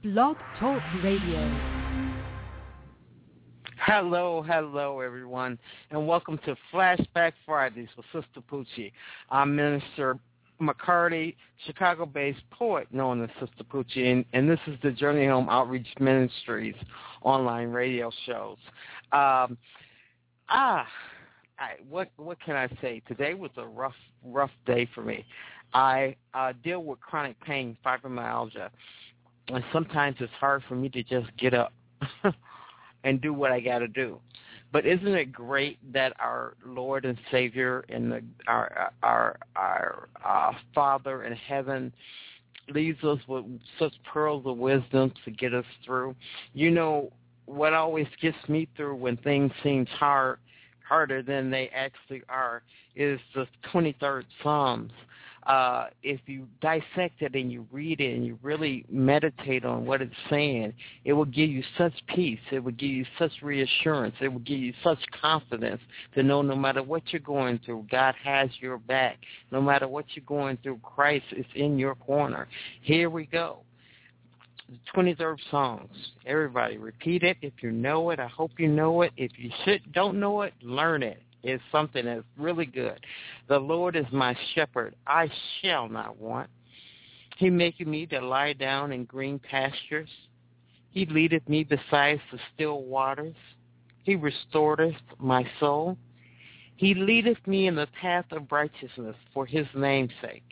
Blog Talk Radio. Hello, everyone, and welcome to Flashback Fridays with Sister Poochie. I'm Minister McCarty, Chicago-based poet known as Sister Poochie, and this is the Journey Home Outreach Ministries online radio shows. What can I say? Today was a rough day for me. I deal with chronic pain, fibromyalgia, and sometimes it's hard for me to just get up and do what I got to do. But isn't it great that our Lord and Savior and our Father in heaven leaves us with such pearls of wisdom to get us through? You know, what always gets me through when things seem harder than they actually are is the 23rd Psalms. If you dissect it and you read it and you really meditate on what it's saying, it will give you such peace. It will give you such reassurance. It will give you such confidence to know no matter what you're going through, God has your back. No matter what you're going through, Christ is in your corner. Here we go. The 23rd Psalms. Everybody repeat it. If you know it, I hope you know it. If you don't know it, learn it. It's something that's really good. The Lord is my shepherd. I shall not want. He maketh me to lie down in green pastures. He leadeth me beside the still waters. He restoreth my soul. He leadeth me in the path of righteousness for his name's sake.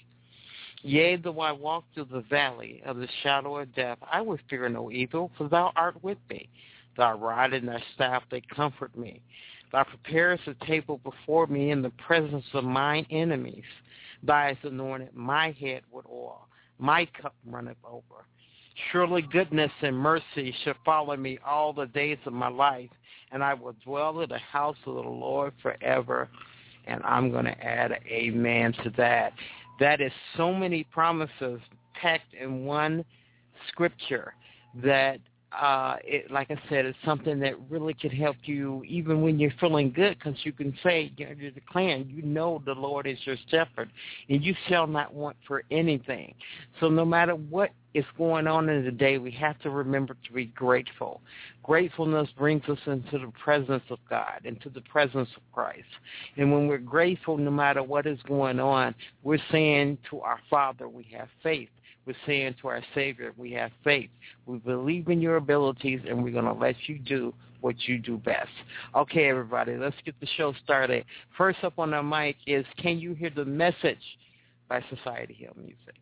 Yea, though I walk through the valley of the shadow of death, I will fear no evil, for thou art with me. Thy rod and thy staff, they comfort me. Thou preparest a table before me in the presence of mine enemies. Thou hast anointed my head with oil. My cup runneth over. Surely goodness and mercy shall follow me all the days of my life, and I will dwell in the house of the Lord forever. And I'm going to add an amen to that. That is so many promises packed in one scripture that like I said, it's something that really could help you even when you're feeling good, because you can say, you're declaring, you know the Lord is your shepherd, and you shall not want for anything. So no matter what is going on in the day, we have to remember to be grateful. Gratefulness brings us into the presence of God, into the presence of Christ. And when we're grateful, no matter what is going on, we're saying to our Father, we have faith. We're saying to our Savior, we have faith. We believe in your abilities, and we're going to let you do what you do best. Okay, everybody, let's get the show started. First up on our mic is Can You Hear the Message by Society Hill Music.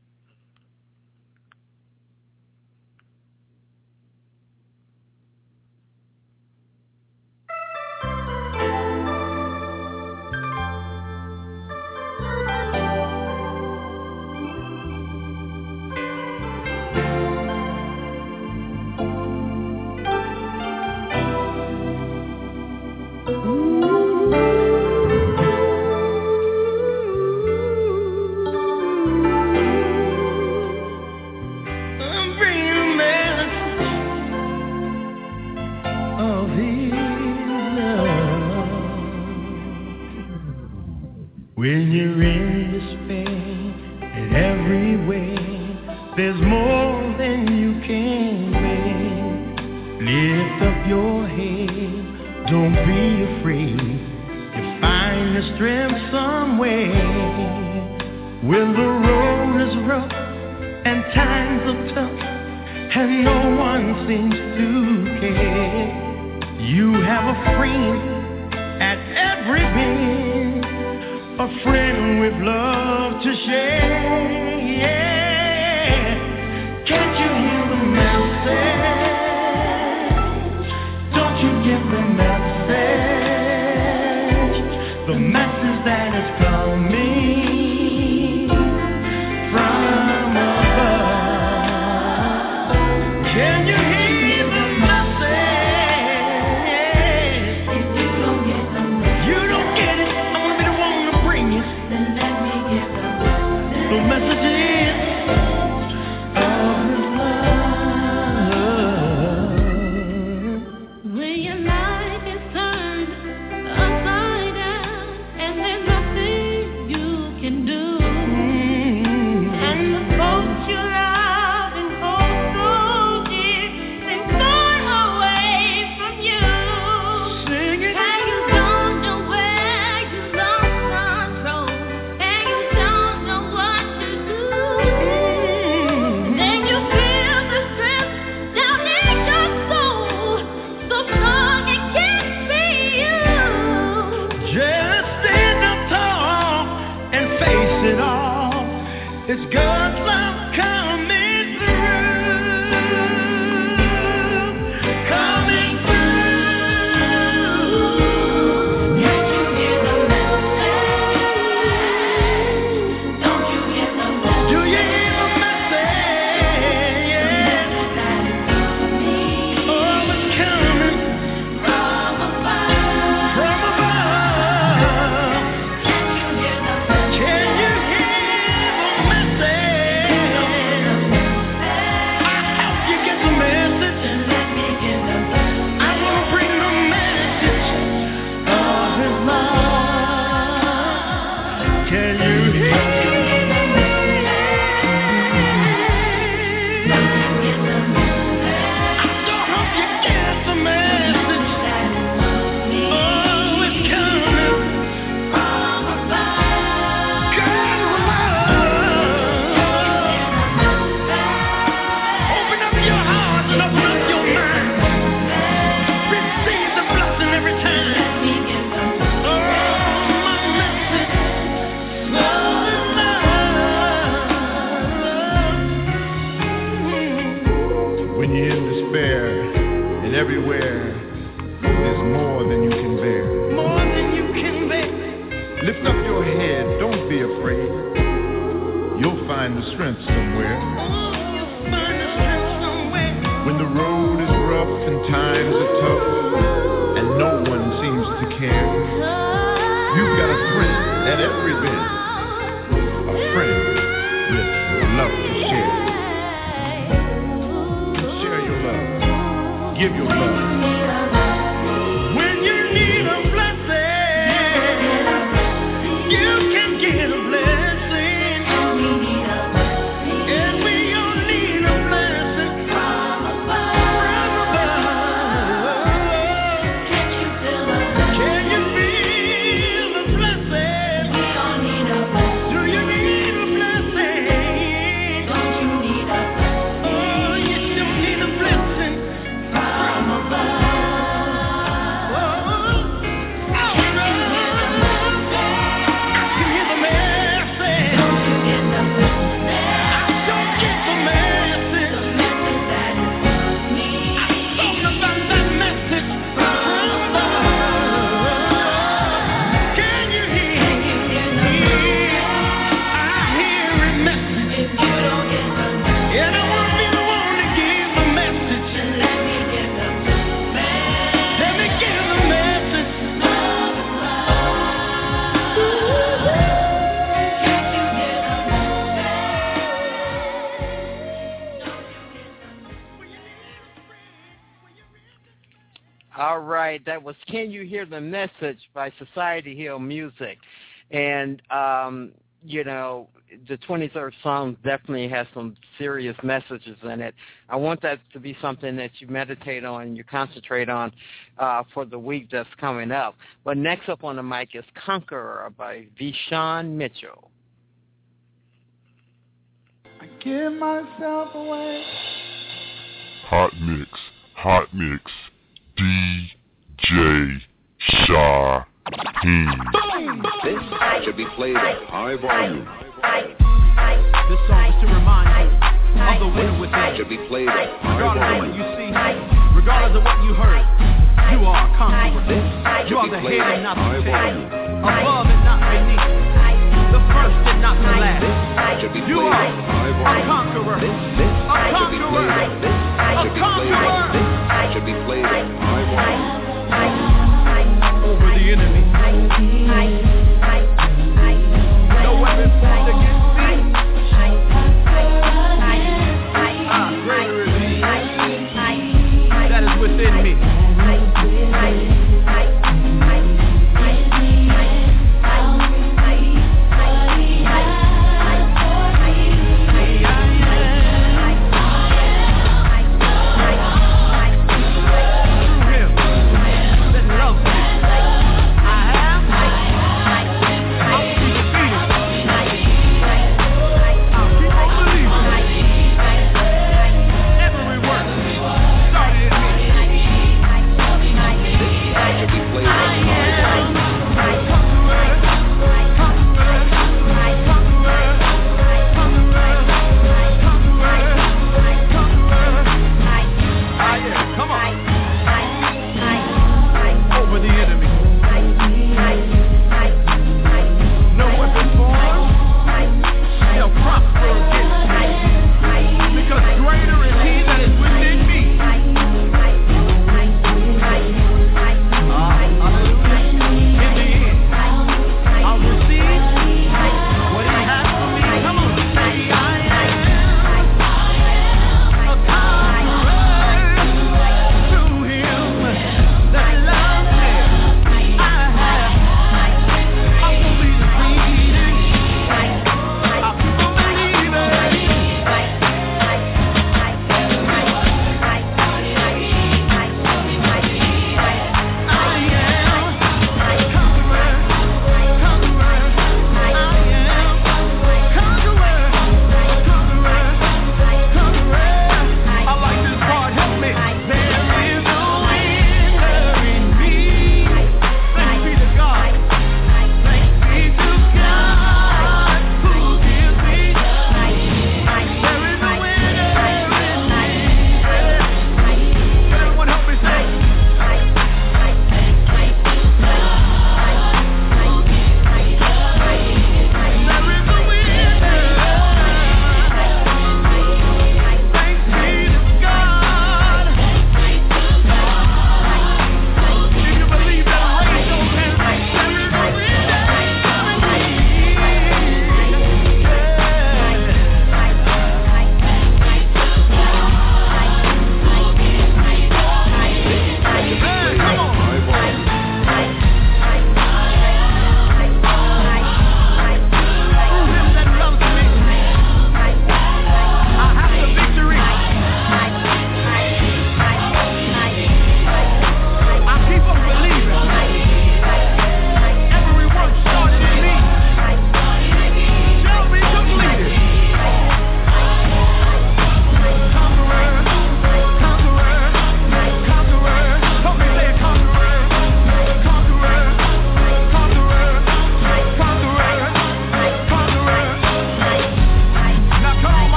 When you're in despair in every way, there's more than you can bear. Lift up your head, don't be afraid. You find the strength somewhere. When the road is rough and times are tough and no one seems to care, you have a friend at every bend. A friend with love to share, yeah. Can't you hear the message? Don't you get the message? The message that is coming from above. Can you hear the message? If you don't get the message, you don't get it. Then let me get the message. The message is you're in despair, and everywhere there's more than you can bear. More than you can bear. Lift up your head, don't be afraid. You'll find the strength somewhere. You'll find the strength somewhere. When the road is rough and times are tough, and no one seems to care, you've got a friend at every bend. A friend with love to share. Share your love. Give your love. When you need a blessing, you can get a blessing. And we all need a blessing from above. Can you feel the blessing? We all need a blessing. Do you need a blessing? Don't you need a blessing? Oh, you still need a blessing from above. Oh, you hear the message? Don't you get the message? I don't get the message. The message that is me. I'm talking about that message from above. Can you hear? I hear a message. If you don't get the message, and I want to be the one to give the message. Let me get the message. Let me give the message. All right, that was Can You Hear the Message by Society Hill Music. And, you know, the 23rd Psalm definitely has some serious messages in it. I want that to be something that you meditate on and you concentrate on for the week that's coming up. But next up on the mic is Conqueror by Vishon Mitchell. I give myself away. Hot mix, DJ Shaheen. This should be played at high volume. This song is to remind you of the winner within. Should be played at high Regardless of what volume. you see, regardless of what you heard, you are a conqueror. You are Should the be played head at and not high the tail, volume. above and not beneath, the first and not the last. Should be You played are at high a volume. conqueror. This A should be played at conqueror. should be played at this should be played at high volume. Over the enemy. No weapon formed against me. Greater is he that is within me.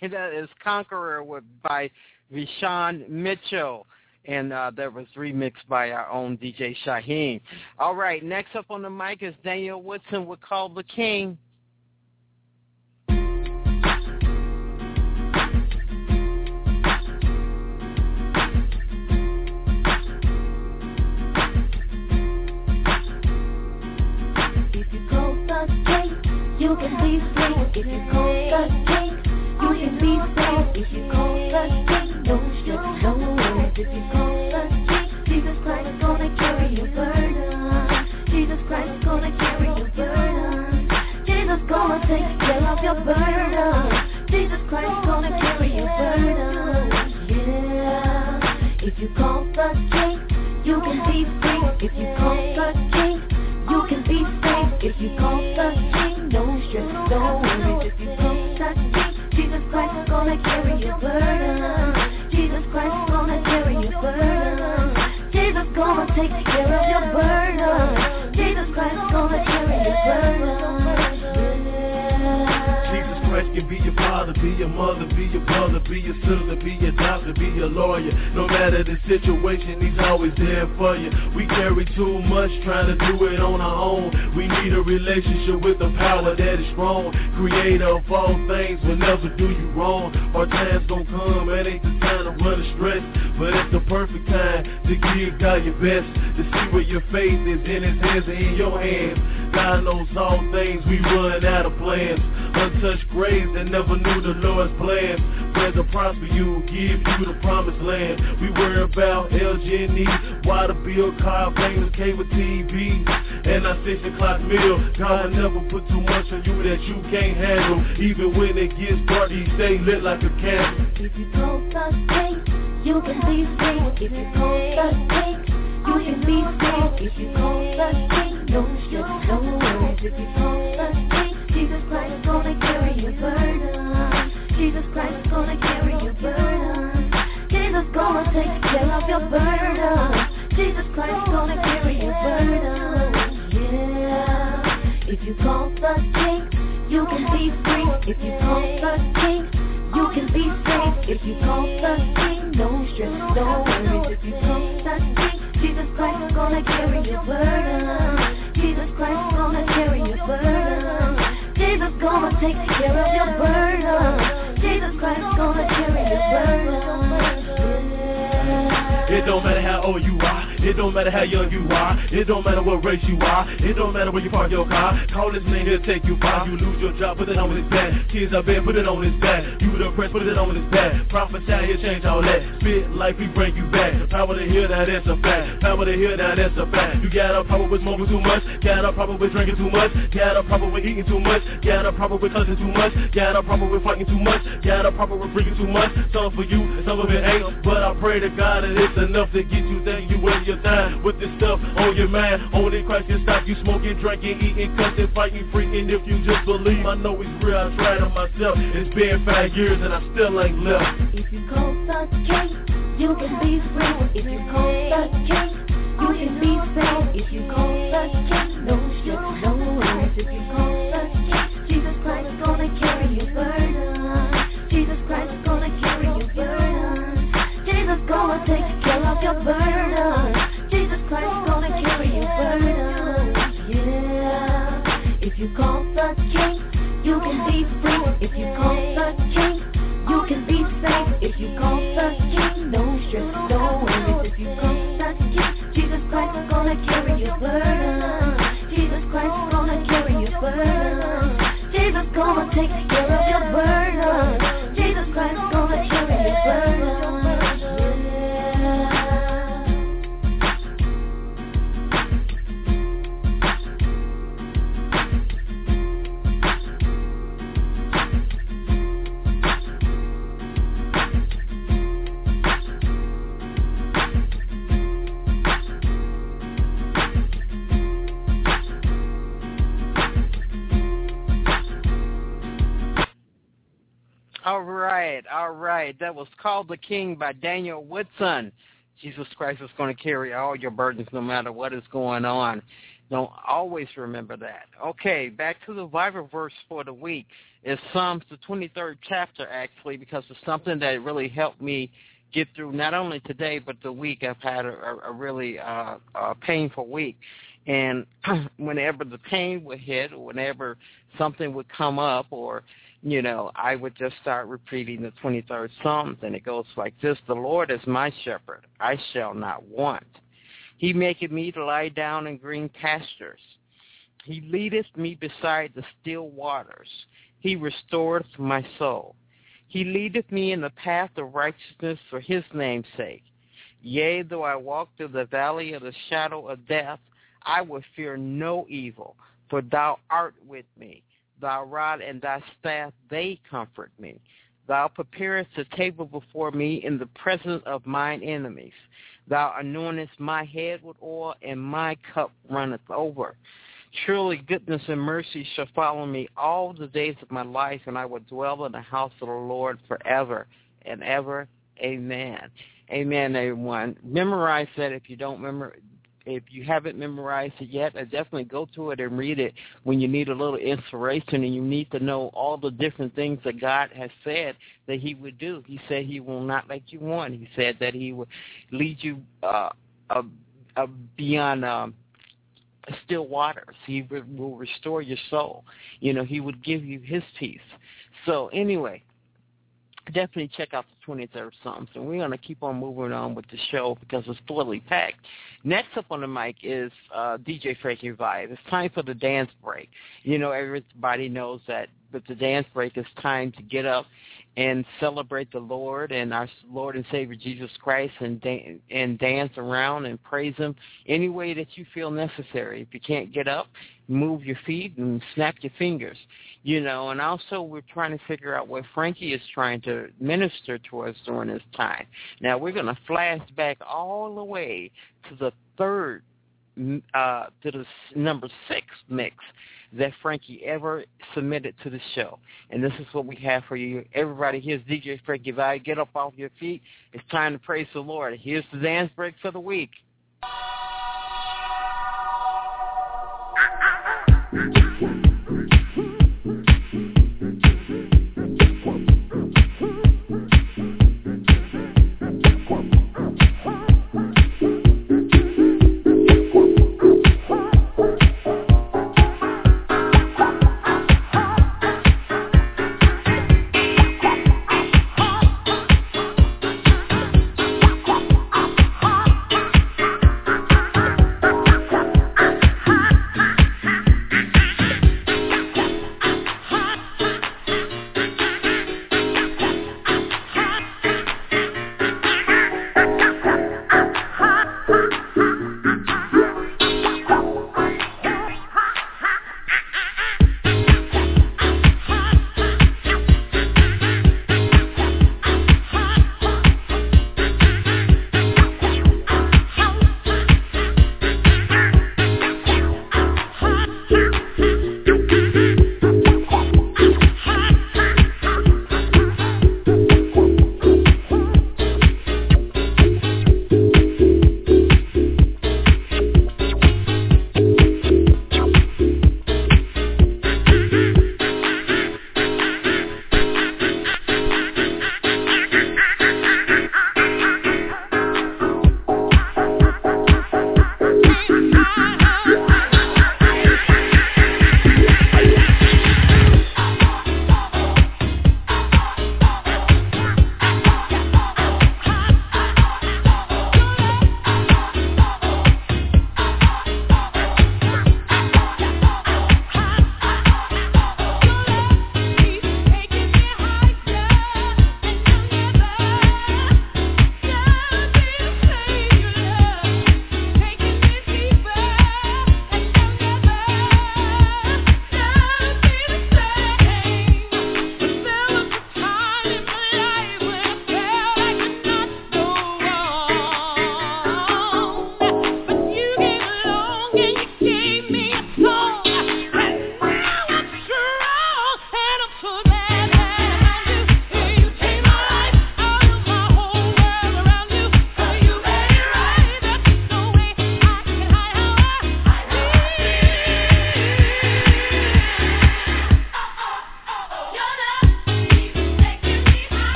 that is Conqueror by Vishawn Mitchell. And that was remixed by our own DJ Shaheen. All right, next up on the mic is Daniel Woodson with Call the King. You can be free if you call the king. You can be free if you call the king. No stress, no worries if you call the king. Jesus Christ is gonna carry your burden. Jesus Christ is gonna carry your burden. Jesus gonna take care of your burden. Jesus Christ is gonna carry your burden. Yeah. If you call the king, you can be free. If you call the king, you can be safe. If you call the king, no stress, no worries. If you call the king, Jesus Christ is gonna carry your burden. Jesus Christ is gonna carry your burden. Jesus gonna take care of your burden. Jesus Christ is gonna carry your burden. Jesus Christ can be your father, be your mother, be your brother, be your sister, be your doctor, be your lawyer. No matter the situation, he's always there for you. We carry too much trying to do it on our own. We need a relationship with the power that is strong. Creator of all things will never do you wrong. Our time's gonna come, it ain't the time to run a stress, but it's the perfect time to give God your best, to see where your faith is in his hands and in your hands. God knows all things, we run out of plans. Untouched graves that never knew the Lord's plans. Where to prosper you, give you the promised land. We worry about LG&E, water bill, car payments, cable TV, and our 6 o'clock meal. God will never put too much on you that you can't handle. Even when it gets dark, he stay lit like a candle. If you call the king, you can be free. If you call the king, you can be free. If you call the king, no stress, no worries. If you call the king, Jesus Christ is gonna carry your burden. Jesus Christ is gonna carry your burden. Jesus gonna take care of your burden. Jesus Christ is gonna carry your burden. Yeah. If you call the king, you can be free. If you call the king, you can be safe. If you call the king, no stress, no worries. If you call the king, Jesus Christ is gonna carry your burden. Jesus Christ is gonna carry your burden. Jesus gonna take care of your burden. Jesus Christ is gonna carry your burden. It don't matter how old you are. It don't matter how young you are. It don't matter what race you are. It don't matter where you park your car. Call his name, he'll take you far. You lose your job, put it on his back. Kids out there, put it on his back. You depressed, put it on his back. Prophesy, he'll change all that. Spit life, he bring you back. Power to hear that, that's a fact. Power to hear that, that's a fact. You got a problem with smoking too much. Got a problem with drinking too much. Got a problem with eating too much. Got a problem with cussing too much. Got a problem with fighting too much. Got a problem with drinking too much. Some for you, some of it ain't. But I pray to God that it's enough to get you there. You waste your time with this stuff on your mind. Only Christ can stop you smoking, drinking, eating, cussing, fighting, freaking. If you just believe, I know it's real. I tried it myself. It's been 5 years and I still ain't left. If you call the king, you can be free. If you call the king, you can be safe. If you call the king, no stress, no worries. If you call the king, Jesus Christ is gonna carry your burden. Jesus Christ is gonna carry your burden. Jesus gonna take care of your burden. Jesus Christ is gonna carry your burden. Yeah. If you call the king, you can be free. If you call the king, you can be safe. If you call the king, no stress, no worries. If you call the king, Jesus Christ is gonna carry your burden. Jesus Christ is gonna carry your burden. Jesus gonna take care of your burden. Jesus Christ is gonna carry your burden. All right. That was Called the King by Daniel Woodson. Jesus Christ is going to carry all your burdens no matter what is going on. Don't always remember that. Okay, back to the Bible verse for the week. is Psalms, the 23rd chapter, actually, because it's something that really helped me get through not only today but the week. I've had a really painful week. And whenever the pain would hit, or whenever something would come up, or, I would just start repeating the 23rd Psalms, and it goes like this: The Lord is my shepherd, I shall not want. He maketh me to lie down in green pastures. He leadeth me beside the still waters. He restoreth my soul. He leadeth me in the path of righteousness for his name's sake. Yea, though I walk through the valley of the shadow of death, I will fear no evil, for thou art with me. Thy rod and thy staff, they comfort me. Thou preparest a table before me in the presence of mine enemies. Thou anointest my head with oil, and my cup runneth over. Surely goodness and mercy shall follow me all the days of my life, and I will dwell in the house of the Lord forever and ever. Amen. Amen, everyone. Memorize that if you haven't memorized it yet. Definitely go to it and read it when you need a little inspiration and you need to know all the different things that God has said that he would do. He said he will not let you want. He said that he will lead you beyond still waters. He will restore your soul. He would give you his peace. So anyway, definitely check out the 23rd Psalms, and we're going to keep on moving on with the show because it's fully packed. Next up on the mic is DJ Frankie Vibe. It's time for the dance break. Everybody knows that with the dance break, it's time to get up and celebrate the Lord and our Lord and Savior Jesus Christ and dance around and praise him any way that you feel necessary. If you can't get up, move your feet and snap your fingers, and also we're trying to figure out what Frankie is trying to minister to us during this time. Now, we're going to flash back all the way to the number 6 mix that Frankie ever submitted to the show. And this is what we have for you. Everybody, here's DJ Frankie Vibe. Get up off your feet. It's time to praise the Lord. Here's the dance break for the week.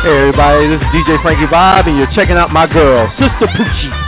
everybody, this is DJ Frankie Vibe, and you're checking out my girl, Sister Poochie.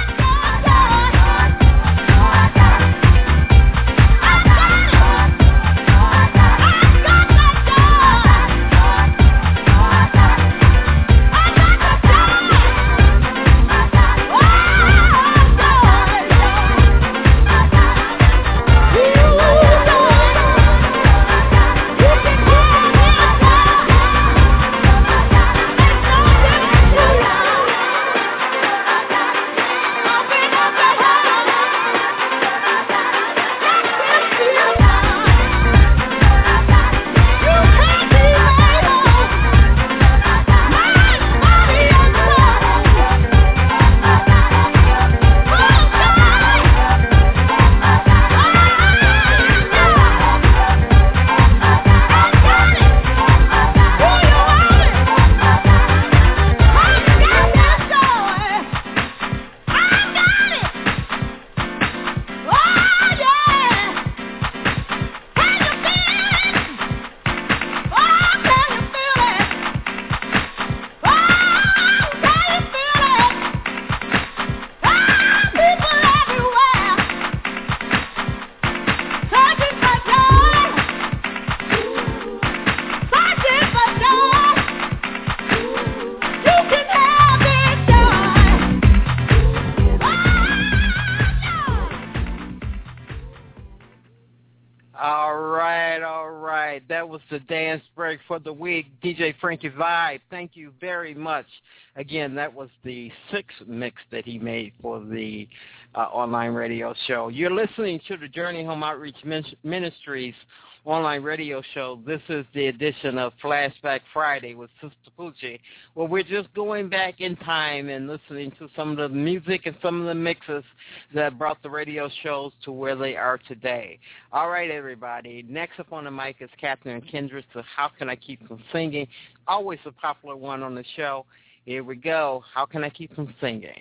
The dance break for the week, DJ Frankie Vibe. Thank you very much. Again, that was the 6th mix that he made for the online radio show. You're listening to the Journey Home Outreach Ministries online radio show. This is the edition of Flashback Friday with Sister Poochie, where we're just going back in time and listening to some of the music and some of the mixes that brought the radio shows to where they are today. All right, everybody. Next up on the mic is Catherine Kendrick to How Can I Keep From Singing? Always a popular one on the show. Here we go. How Can I Keep From Singing?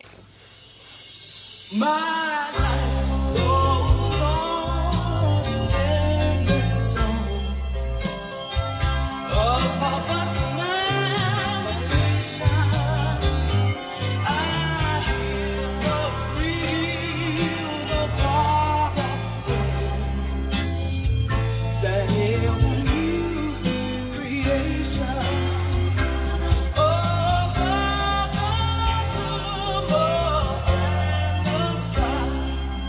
My life goes on in the song of Papa's lamentation. I hear the real part of that ever new creation. Oh, God,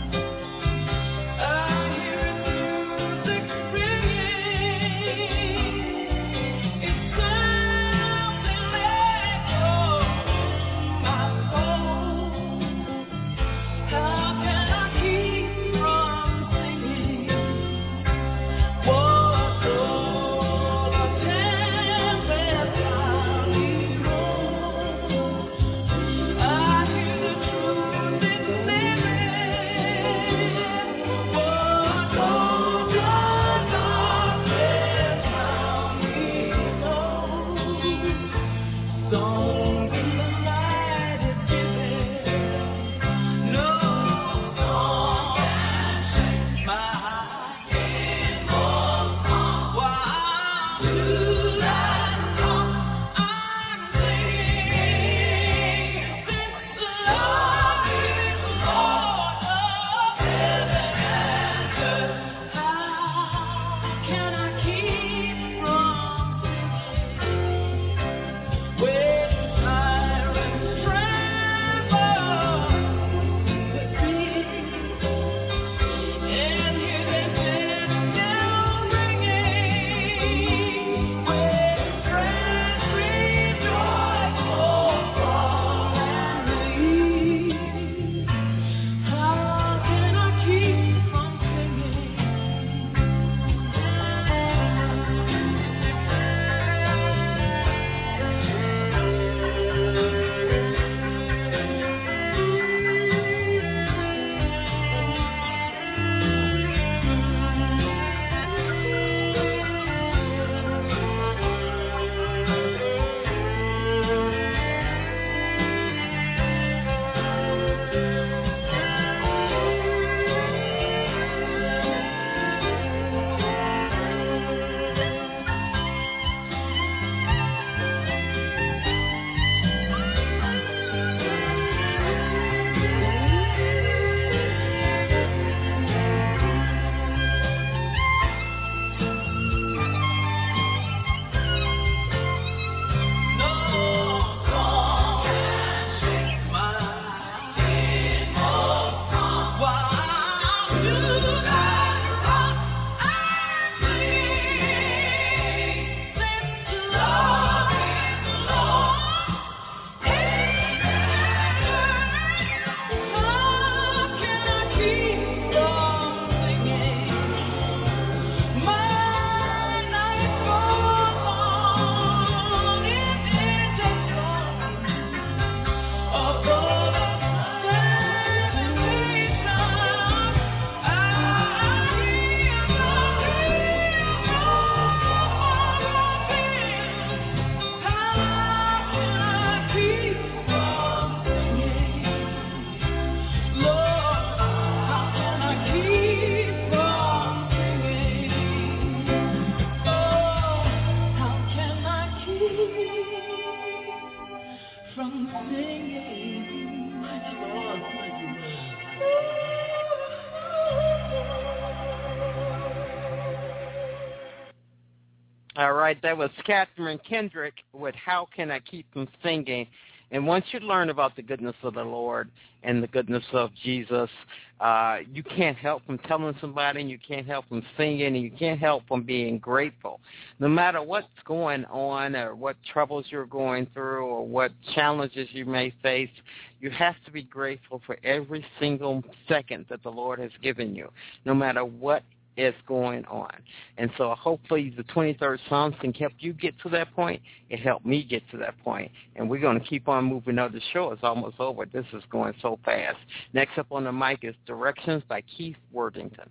All right, that was Catherine Kendrick with How Can I Keep From Singing? And once you learn about the goodness of the Lord and the goodness of Jesus, you can't help from telling somebody, and you can't help from singing, and you can't help from being grateful. No matter what's going on or what troubles you're going through or what challenges you may face, you have to be grateful for every single second that the Lord has given you, no matter what is going on. And so hopefully the 23rd Psalms can help you get to that point. It helped me get to that point. And we're going to keep on moving on. The show is almost over. This is going so fast. Next up on the mic is Directions by Keith Worthington.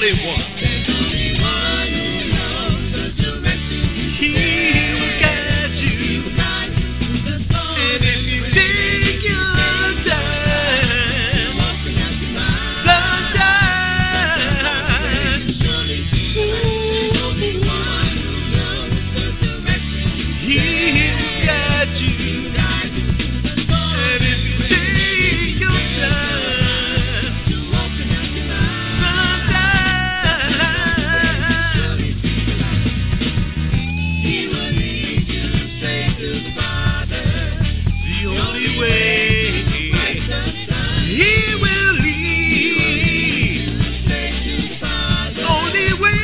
only one. There's only one who knows the direction. He will guide you. And if you take your time, sunshine, there's only one who knows the direction. He will guide you. And if you take your time, he will lead you straight to the Father. The only way he will lead straight to the Father. Only way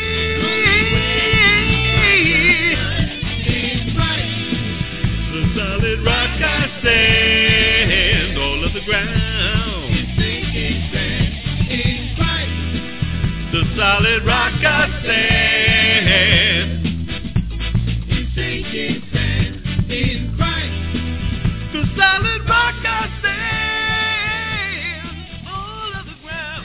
is right. The solid rock I stand, all of the ground is sinking sand. In Christ, the solid rock I stand. Is sinking sand. In Christ, the solid rock I stand. All of the ground.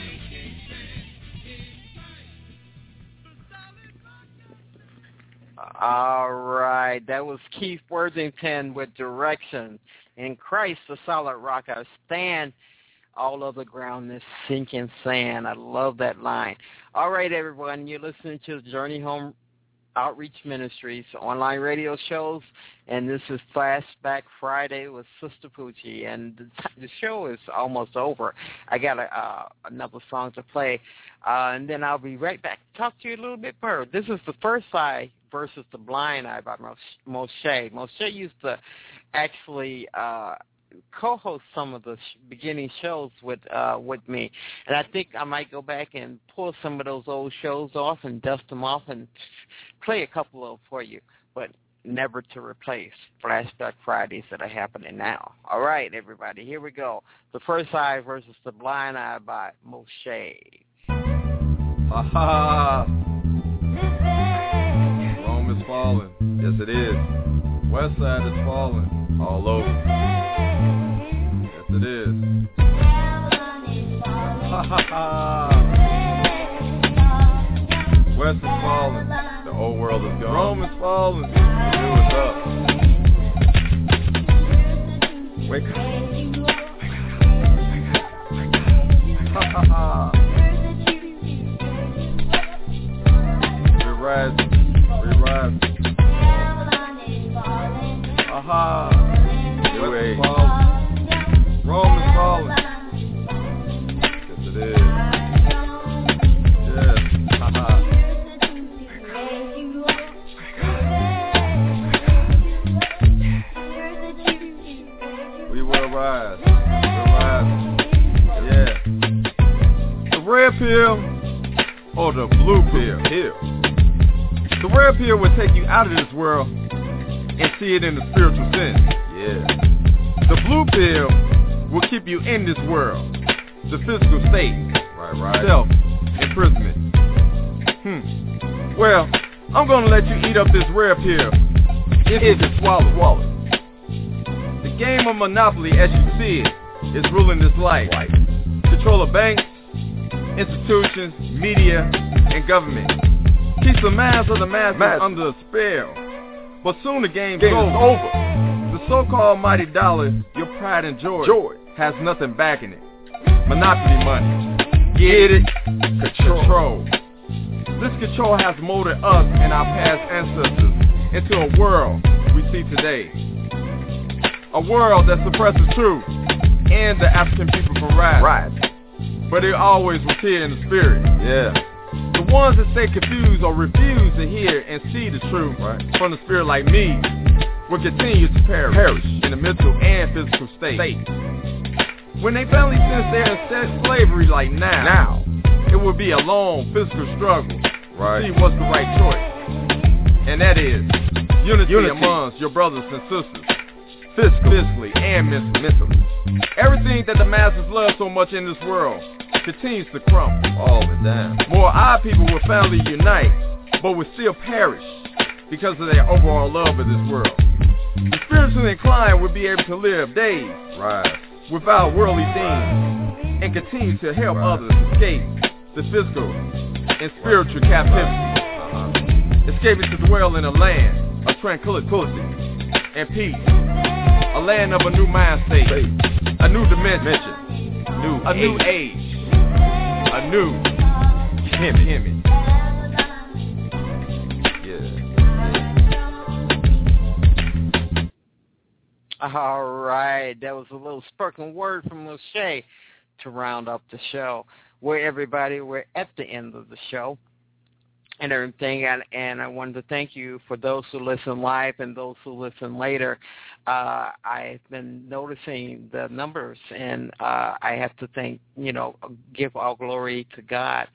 All right, that was Keith Worthington with Direction. In Christ, the solid rock I stand. All of the ground is sinking sand. I love that line. All right, everyone, you're listening to Journey Home Outreach Ministries online radio shows, and this is Flashback Friday with Sister Poochie, and the show is almost over. I got another song to play, and then I'll be right back to talk to you a little bit further. This is the First Eye versus the Blind Eye by Moshe. Moshe used to actually co-host some of the beginning shows with me, and I think I might go back and pull some of those old shows off and dust them off and play a couple of them for you, but never to replace Flashback Fridays that are happening now. All right, everybody, here we go. The First Eye versus the Blind Eye by Moshe. Ha ha! Rome is falling. Yes, it is. West Side is falling. All over. Yes, it is. Ha ha ha! West is falling. The whole world is gone. Rome is falling. The new is up. Wake up. Ha ha ha! We're rising. We're rising. Aha! New age. Rome is falling. Yes, it is. Yes. Haha. We will rise. We'll rise. Yeah. The red pill or the blue pill? The red pill will take you out of this world and see it in the spiritual sense. Yeah. The blue pill will keep you in this world. The physical state. Right. Self-imprisonment. Well, I'm gonna let you eat up this red pill if you can swallow it. The game of Monopoly, as you see it, is ruling this life. Control of banks, institutions, media, and government. Keeps the minds of the masses under a spell. But soon the game's over. The so-called mighty dollar, your pride and joy has nothing backing it. Monopoly money. Get it? Control. This control has molded us and our past ancestors into a world we see today. A world that suppresses truth and the African people from rising. But it always was here in the spirit. Yeah. The ones that stay confused or refuse to hear and see the truth from the spirit like me will continue to perish in the mental and physical state. When they finally sense they're in slavery like now, it will be a long physical struggle to see what's the right choice. And that is unity amongst your brothers and sisters, physically and mentally. Everything that the masses love so much in this world continues to crumble all the time. More our people will finally unite, but will still perish because of their overall love of this world. The spiritually inclined will be able to live days without worldly things and continue to help others escape the physical in spiritual captivity, escaping to dwell in a land of tranquility and peace, a land of a new mind state, a new dimension, a new age, a new image. All right, that was a little spoken word from Lachey to round up the show. We're at the end of the show and everything, and I wanted to thank you for those who listen live and those who listen later. I've been noticing the numbers, and I have to give all glory to God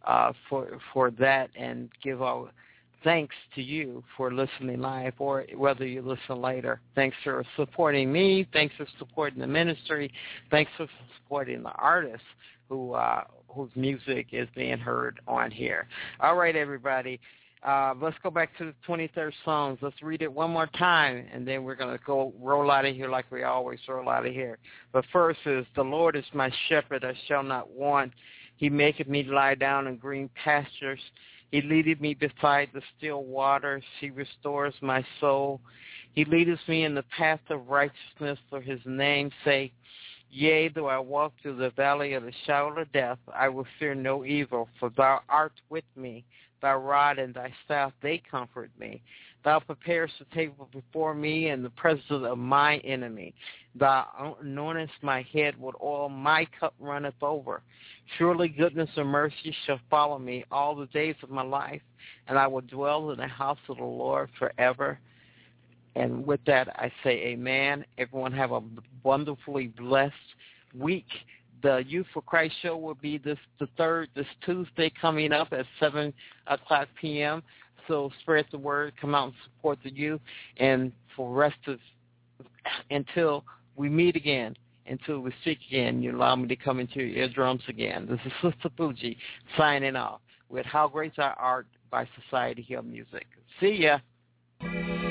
for that, and give all thanks to you for listening live, or whether you listen later. Thanks for supporting me. Thanks for supporting the ministry. Thanks for supporting the artists whose music is being heard on here. All right, everybody. Let's go back to the 23rd Psalms. Let's read it one more time, and then we're going to go roll out of here like we always roll out of here. But first is, the Lord is my shepherd, I shall not want. He maketh me lie down in green pastures. He leadeth me beside the still waters. He restores my soul. He leadeth me in the path of righteousness for his name's sake. Yea, though I walk through the valley of the shadow of death, I will fear no evil, for thou art with me. Thy rod and thy staff, they comfort me. Thou preparest the table before me in the presence of my enemy. Thou anointest my head with oil, my cup runneth over. Surely goodness and mercy shall follow me all the days of my life, and I will dwell in the house of the Lord forever. And with that, I say amen. Everyone have a wonderfully blessed week. The Youth for Christ show will be this Tuesday coming up at 7 o'clock p.m. So spread the word, come out and support the youth. And for the rest of, until we meet again, until we speak again, you allow me to come into your eardrums again. This is Sister Fuji signing off with How Great Thou Art by Society Hill Music. See ya.